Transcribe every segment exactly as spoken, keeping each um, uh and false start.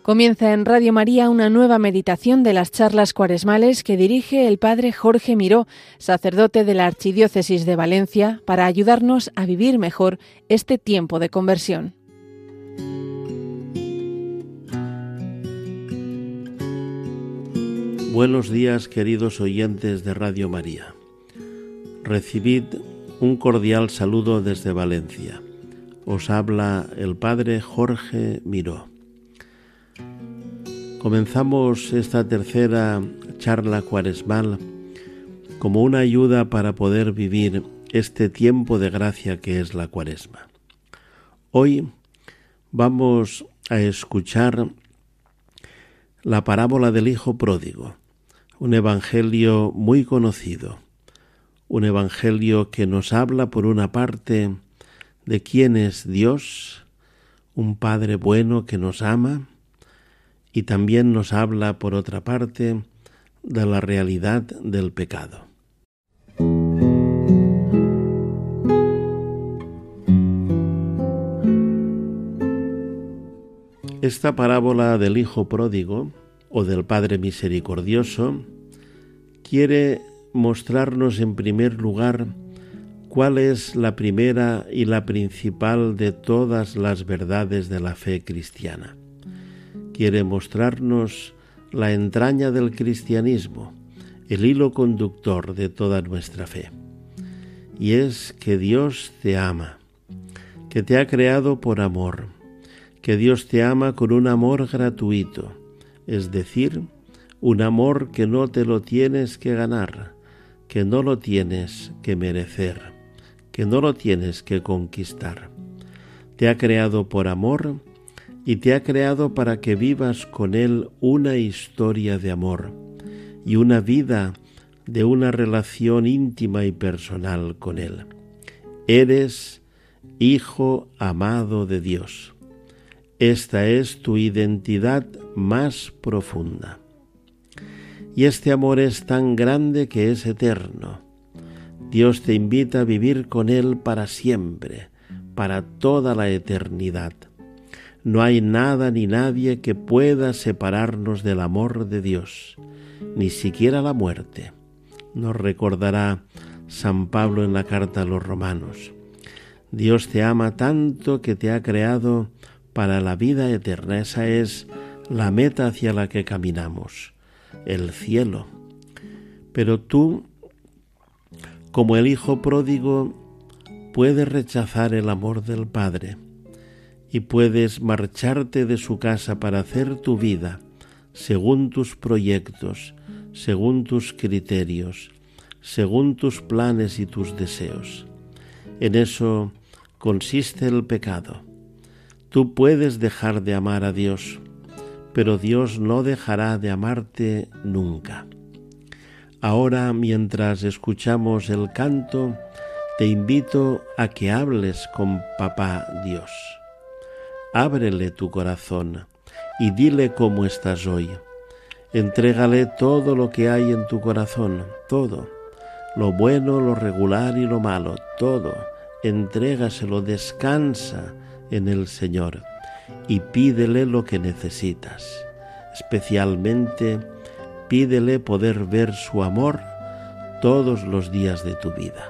Comienza en Radio María una nueva meditación de las charlas cuaresmales que dirige el padre Jorge Miró, sacerdote de la Archidiócesis de Valencia, para ayudarnos a vivir mejor este tiempo de conversión. Buenos días, queridos oyentes de Radio María. Recibid un cordial saludo desde Valencia. Os habla el padre Jorge Miró. Comenzamos esta tercera charla cuaresmal como una ayuda para poder vivir este tiempo de gracia que es la Cuaresma. Hoy vamos a escuchar la parábola del Hijo Pródigo, un evangelio muy conocido, un evangelio que nos habla por una parte de quién es Dios, un Padre bueno que nos ama, y también nos habla, por otra parte, de la realidad del pecado. Esta parábola del Hijo Pródigo, o del Padre Misericordioso, quiere mostrarnos en primer lugar cuál es la primera y la principal de todas las verdades de la fe cristiana. Quiere mostrarnos la entraña del cristianismo, el hilo conductor de toda nuestra fe. Y es que Dios te ama, que te ha creado por amor, que Dios te ama con un amor gratuito, es decir, un amor que no te lo tienes que ganar, que no lo tienes que merecer, que no lo tienes que conquistar. Te ha creado por amor y te ha creado para que vivas con Él una historia de amor y una vida de una relación íntima y personal con Él. Eres hijo amado de Dios. Esta es tu identidad más profunda. Y este amor es tan grande que es eterno. Dios te invita a vivir con Él para siempre, para toda la eternidad. No hay nada ni nadie que pueda separarnos del amor de Dios, ni siquiera la muerte. Nos recordará San Pablo en la carta a los Romanos. Dios te ama tanto que te ha creado para la vida eterna. Esa es la meta hacia la que caminamos, el cielo. Pero tú, como el Hijo Pródigo, puedes rechazar el amor del Padre y puedes marcharte de su casa para hacer tu vida según tus proyectos, según tus criterios, según tus planes y tus deseos. En eso consiste el pecado. Tú puedes dejar de amar a Dios, pero Dios no dejará de amarte nunca. Ahora, mientras escuchamos el canto, te invito a que hables con Papá Dios. Ábrele tu corazón y dile cómo estás hoy. Entrégale todo lo que hay en tu corazón, todo, lo bueno, lo regular y lo malo, todo. Entrégaselo, descansa en el Señor y pídele lo que necesitas. Especialmente, pídele poder ver su amor todos los días de tu vida.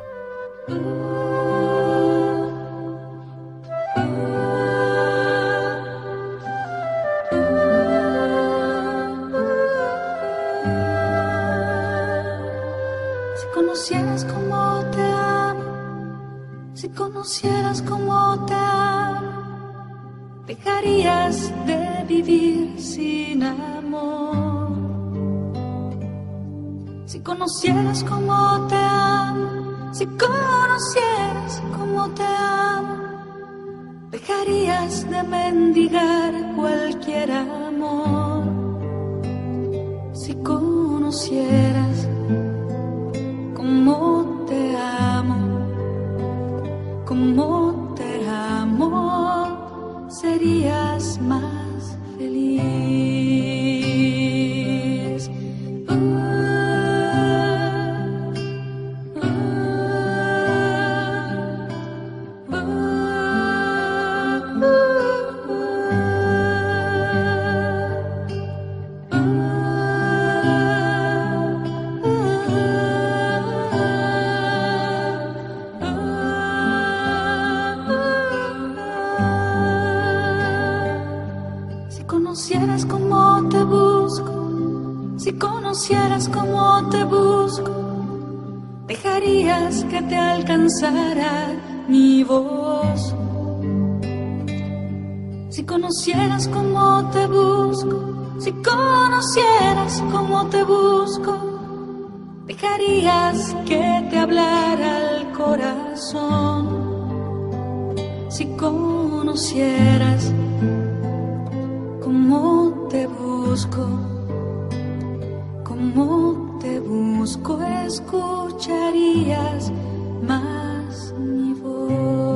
Si conocieras cómo te amo, si conocieras cómo te amo, dejarías de vivir sin amor. Si conocieras cómo te amo, si conocieras cómo te amo, dejarías de mendigar cualquier amor. Si conocieras cómo te amo, cómo te amo, serías más feliz. Uh, uh, uh, uh, uh. conocieras cómo te busco, si conocieras cómo te busco, dejarías que te alcanzara mi voz. Si conocieras cómo te busco, si conocieras cómo te busco, dejarías que te hablara el corazón. Si conocieras cómo te busco, cómo te busco, escucharías más mi voz.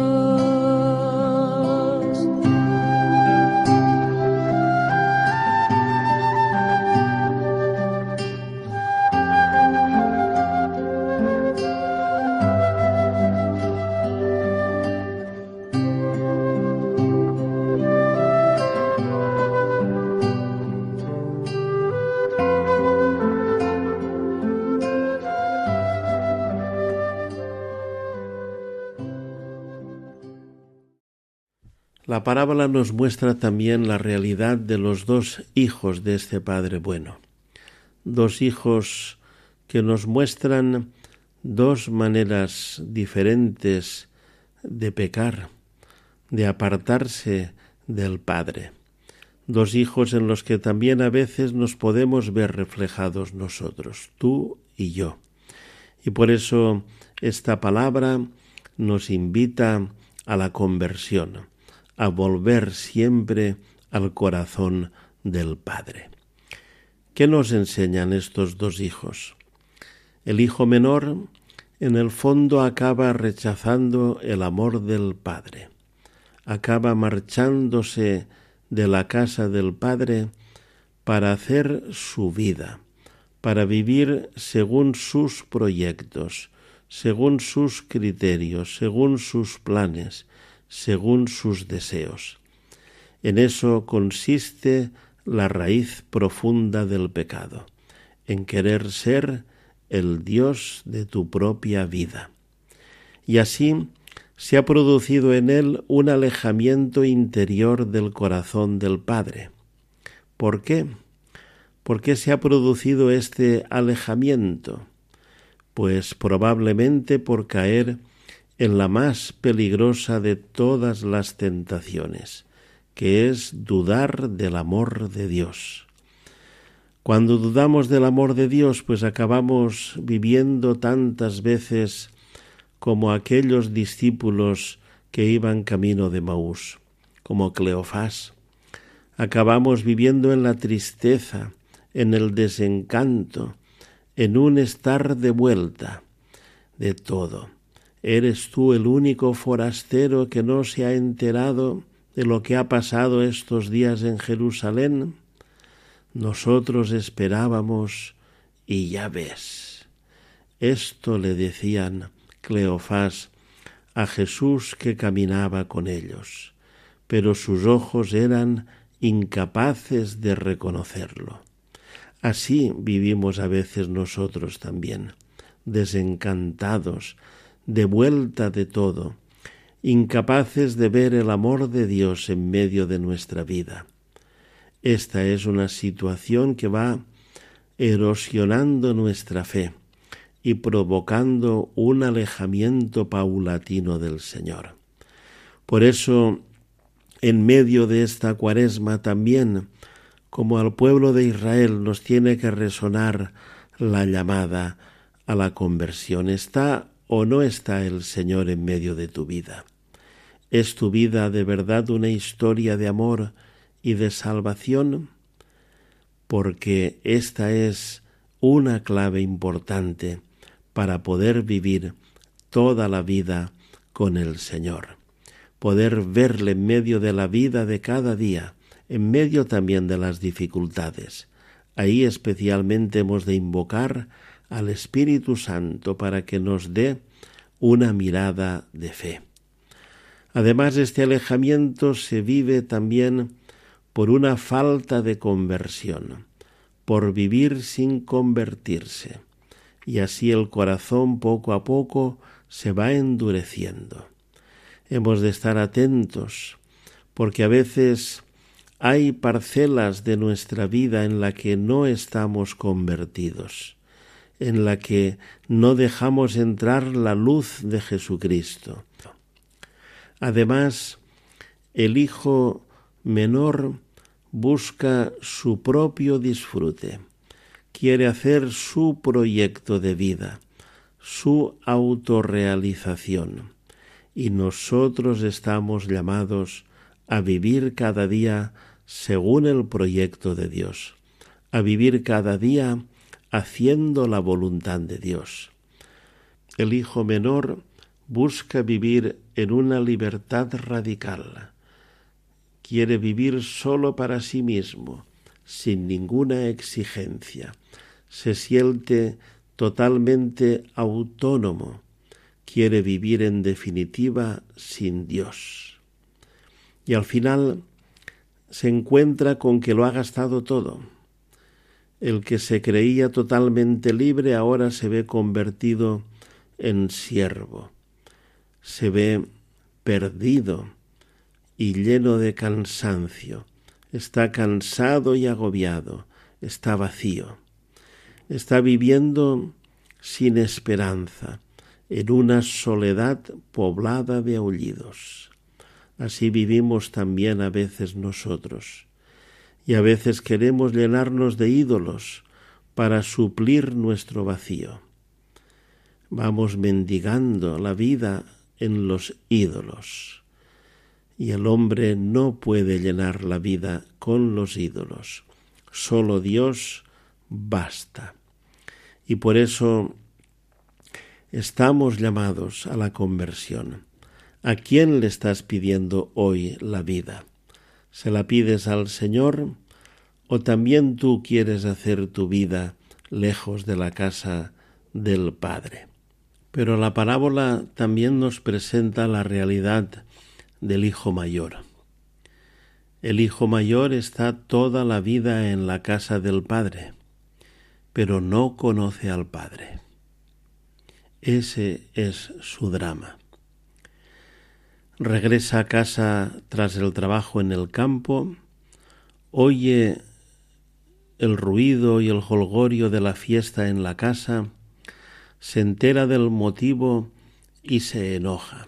La parábola nos muestra también la realidad de los dos hijos de este Padre bueno. Dos hijos que nos muestran dos maneras diferentes de pecar, de apartarse del Padre. Dos hijos en los que también a veces nos podemos ver reflejados nosotros, tú y yo. Y por eso esta palabra nos invita a la conversión, a volver siempre al corazón del Padre. ¿Qué nos enseñan estos dos hijos? El hijo menor, en el fondo, acaba rechazando el amor del Padre, acaba marchándose de la casa del Padre para hacer su vida, para vivir según sus proyectos, según sus criterios, según sus planes, según sus deseos. En eso consiste la raíz profunda del pecado, en querer ser el Dios de tu propia vida. Y así se ha producido en él un alejamiento interior del corazón del Padre. ¿Por qué? ¿Por qué se ha producido este alejamiento? Pues probablemente por caer en la más peligrosa de todas las tentaciones, que es dudar del amor de Dios. Cuando dudamos del amor de Dios, pues acabamos viviendo tantas veces como aquellos discípulos que iban camino de Maús, como Cleofás. Acabamos viviendo en la tristeza, en el desencanto, en un estar de vuelta de todo. ¿Eres tú el único forastero que no se ha enterado de lo que ha pasado estos días en Jerusalén? Nosotros esperábamos y ya ves. Esto le decían Cleofás a Jesús que caminaba con ellos, pero sus ojos eran incapaces de reconocerlo. Así vivimos a veces nosotros también, desencantados, de vuelta de todo, incapaces de ver el amor de Dios en medio de nuestra vida. Esta es una situación que va erosionando nuestra fe y provocando un alejamiento paulatino del Señor. Por eso, en medio de esta Cuaresma también, como al pueblo de Israel, nos tiene que resonar la llamada a la conversión. ¿Está o no está el Señor en medio de tu vida? ¿Es tu vida de verdad una historia de amor y de salvación? Porque esta es una clave importante para poder vivir toda la vida con el Señor. Poder verle en medio de la vida de cada día, en medio también de las dificultades. Ahí especialmente hemos de invocar al Espíritu Santo para que nos dé una mirada de fe. Además, este alejamiento se vive también por una falta de conversión, por vivir sin convertirse, y así el corazón poco a poco se va endureciendo. Hemos de estar atentos, porque a veces hay parcelas de nuestra vida en la que no estamos convertidos, en la que no dejamos entrar la luz de Jesucristo. Además, el hijo menor busca su propio disfrute, quiere hacer su proyecto de vida, su autorrealización, y nosotros estamos llamados a vivir cada día según el proyecto de Dios, a vivir cada día haciendo la voluntad de Dios. El hijo menor busca vivir en una libertad radical. Quiere vivir solo para sí mismo, sin ninguna exigencia. Se siente totalmente autónomo. Quiere vivir en definitiva sin Dios. Y al final se encuentra con que lo ha gastado todo. El que se creía totalmente libre ahora se ve convertido en siervo. Se ve perdido y lleno de cansancio. Está cansado y agobiado. Está vacío. Está viviendo sin esperanza, en una soledad poblada de aullidos. Así vivimos también a veces nosotros. Y a veces queremos llenarnos de ídolos para suplir nuestro vacío. Vamos mendigando la vida en los ídolos. Y el hombre no puede llenar la vida con los ídolos. Solo Dios basta. Y por eso estamos llamados a la conversión. ¿A quién le estás pidiendo hoy la vida? ¿Se la pides al Señor o también tú quieres hacer tu vida lejos de la casa del Padre? Pero la parábola también nos presenta la realidad del hijo mayor. El hijo mayor está toda la vida en la casa del Padre, pero no conoce al Padre. Ese es su drama. Regresa a casa tras el trabajo en el campo, oye el ruido y el jolgorio de la fiesta en la casa, se entera del motivo y se enoja.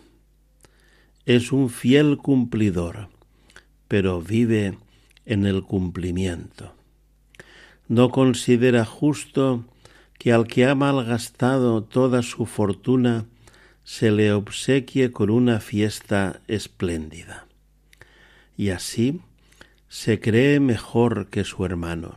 Es un fiel cumplidor, pero vive en el cumplimiento. No considera justo que al que ha malgastado toda su fortuna se le obsequie con una fiesta espléndida. Y así se cree mejor que su hermano.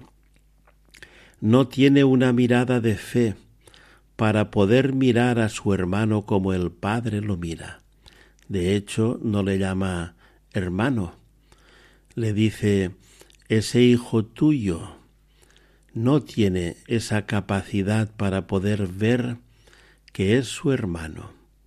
No tiene una mirada de fe para poder mirar a su hermano como el Padre lo mira. De hecho, no le llama hermano. Le dice, ese hijo tuyo no tiene esa capacidad para poder ver que es su hermano.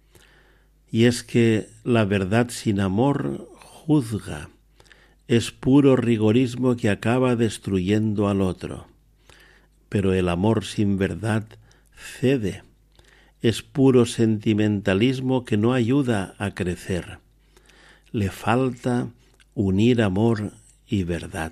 Y es que la verdad sin amor juzga, es puro rigorismo que acaba destruyendo al otro. Pero el amor sin verdad cede, es puro sentimentalismo que no ayuda a crecer. Le falta unir amor y verdad.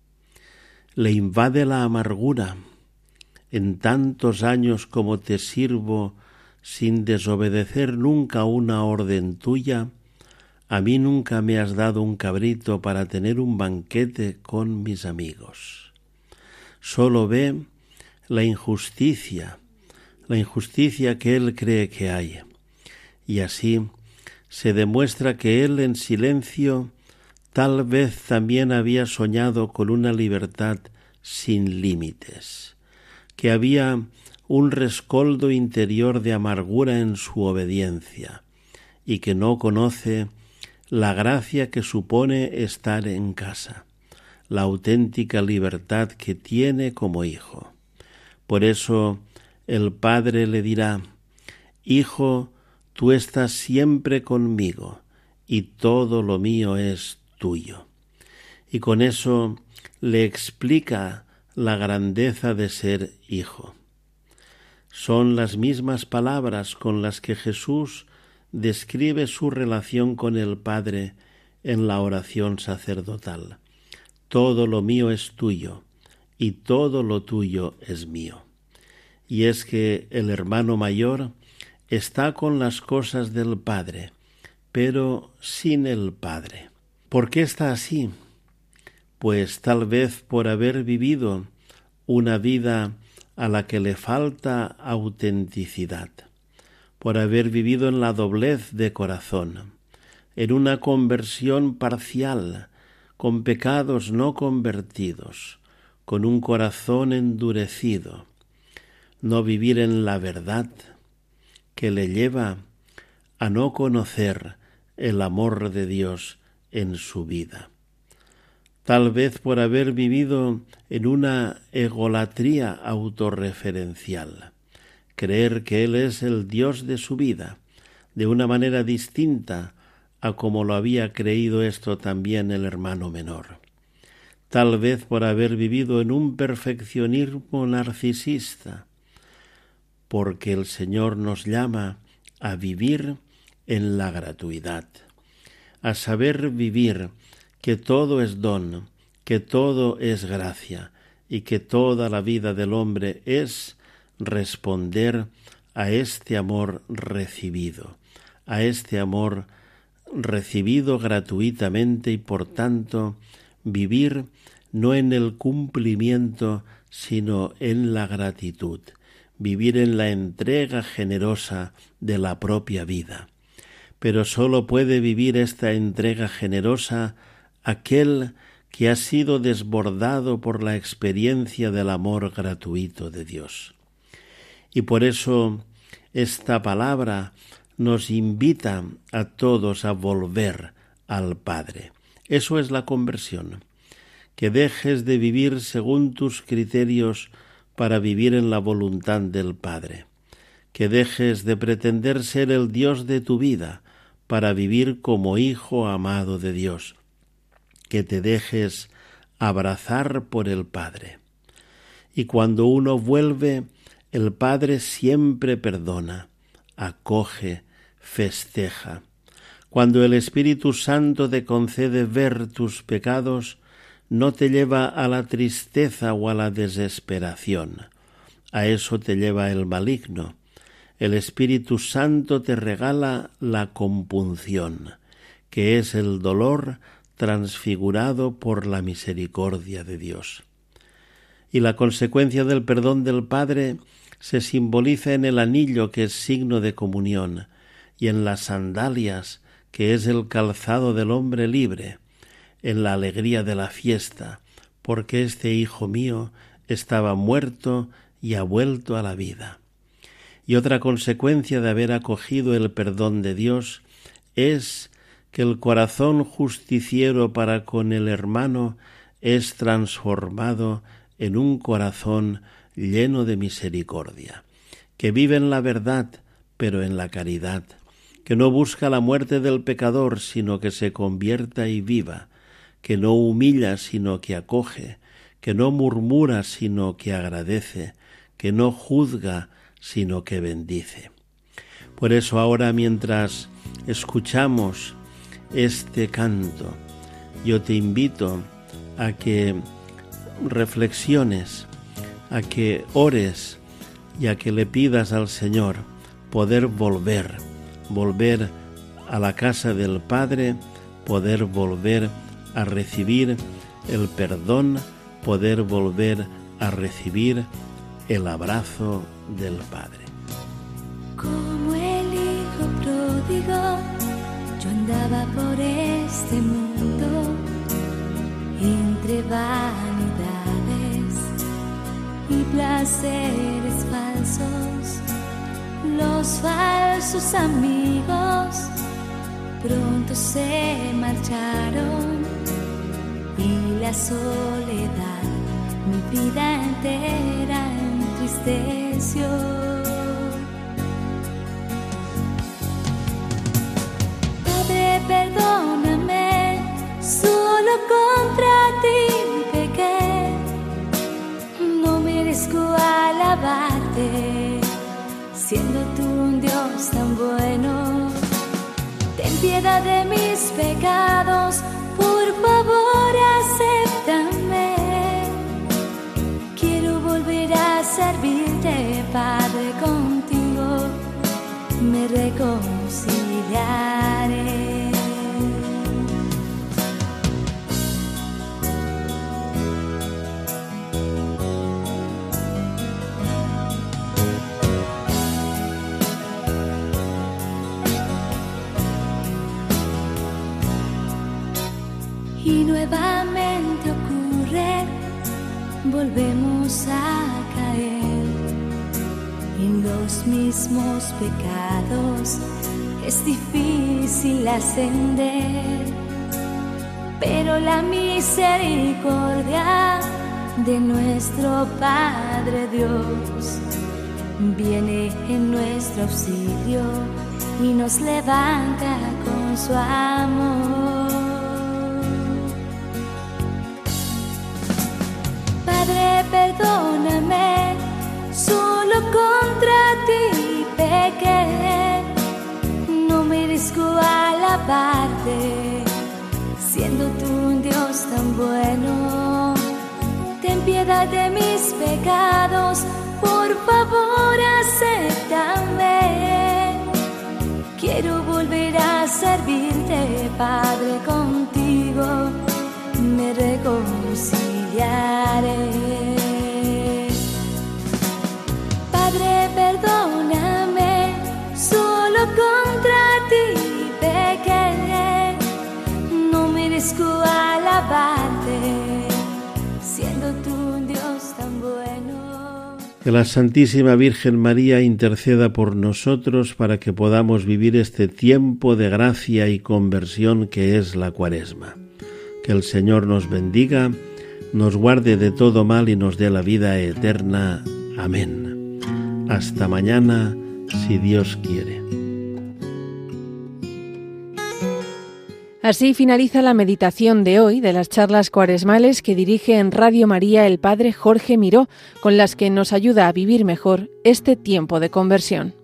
Le invade la amargura. En tantos años como te sirvo, sin desobedecer nunca una orden tuya, a mí nunca me has dado un cabrito para tener un banquete con mis amigos. Solo ve la injusticia, la injusticia que él cree que hay, y así se demuestra que él en silencio tal vez también había soñado con una libertad sin límites, que había un rescoldo interior de amargura en su obediencia y que no conoce la gracia que supone estar en casa, la auténtica libertad que tiene como hijo. Por eso el Padre le dirá, Hijo, tú estás siempre conmigo y todo lo mío es tuyo. Y con eso le explica la grandeza de ser hijo. Son las mismas palabras con las que Jesús describe su relación con el Padre en la oración sacerdotal. todo lo mío es tuyo y todo lo tuyo es mío. Y es que el hermano mayor está con las cosas del Padre, pero sin el Padre. ¿Por qué está así? Pues tal vez por haber vivido una vida a la que le falta autenticidad, por haber vivido en la doblez de corazón, en una conversión parcial, con pecados no convertidos, con un corazón endurecido, no vivir en la verdad que le lleva a no conocer el amor de Dios en su vida. Tal vez por haber vivido en una egolatría autorreferencial, creer que Él es el Dios de su vida, de una manera distinta a como lo había creído esto también el hermano menor. Tal vez por haber vivido en un perfeccionismo narcisista, porque el Señor nos llama a vivir en la gratuidad, a saber vivir que todo es don, que todo es gracia y que toda la vida del hombre es responder a este amor recibido, a este amor recibido gratuitamente y por tanto vivir no en el cumplimiento sino en la gratitud, vivir en la entrega generosa de la propia vida. Pero sólo puede vivir esta entrega generosa aquel que ha sido desbordado por la experiencia del amor gratuito de Dios. Y por eso esta palabra nos invita a todos a volver al Padre. Eso es la conversión, que dejes de vivir según tus criterios para vivir en la voluntad del Padre, que dejes de pretender ser el Dios de tu vida para vivir como hijo amado de Dios, que te dejes abrazar por el Padre. Y cuando uno vuelve, el Padre siempre perdona, acoge, festeja. Cuando el Espíritu Santo te concede ver tus pecados, no te lleva a la tristeza o a la desesperación. A eso te lleva el maligno. El Espíritu Santo te regala la compunción, que es el dolor transfigurado por la misericordia de Dios. Y la consecuencia del perdón del Padre se simboliza en el anillo, que es signo de comunión, y en las sandalias, que es el calzado del hombre libre, en la alegría de la fiesta, porque este hijo mío estaba muerto y ha vuelto a la vida. Y otra consecuencia de haber acogido el perdón de Dios es que el corazón justiciero para con el hermano es transformado en un corazón lleno de misericordia, que vive en la verdad, pero en la caridad, que no busca la muerte del pecador, sino que se convierta y viva, que no humilla, sino que acoge, que no murmura, sino que agradece, que no juzga, sino que bendice. Por eso ahora, mientras escuchamos este canto, yo te invito a que reflexiones, a que ores y a que le pidas al Señor poder volver, volver a la casa del Padre, poder volver a recibir el perdón, poder volver a recibir el abrazo del Padre. Como el hijo pródigo, yo andaba por este mundo entre vanidades y placeres falsos. Los falsos amigos pronto se marcharon y la soledad mi vida entera entristeció. Padre, perdóname, solo contra ti pequé, no merezco alabarte, siendo tú un Dios tan bueno. Ten piedad de mis pecados, por favor acepta volvemos a caer en los mismos pecados. Es difícil ascender, pero la misericordia de nuestro Padre Dios viene en nuestro auxilio y nos levanta con su amor. Padre, perdóname, solo contra ti pequé. No merezco alabarte, siendo tú un Dios tan bueno. Ten piedad de mis pecados, por favor acéptame. Quiero volver a servirte, Padre, contigo me reconciliaré. Padre, perdóname, solo contra ti pequé. No merezco alabarte, siendo tú un Dios tan bueno. Que la Santísima Virgen María interceda por nosotros para que podamos vivir este tiempo de gracia y conversión que es la Cuaresma. Que el Señor nos bendiga, nos guarde de todo mal y nos dé la vida eterna. Amén. Hasta mañana, si Dios quiere. Así finaliza la meditación de hoy de las charlas cuaresmales que dirige en Radio María el Padre Jorge Miró, con las que nos ayuda a vivir mejor este tiempo de conversión.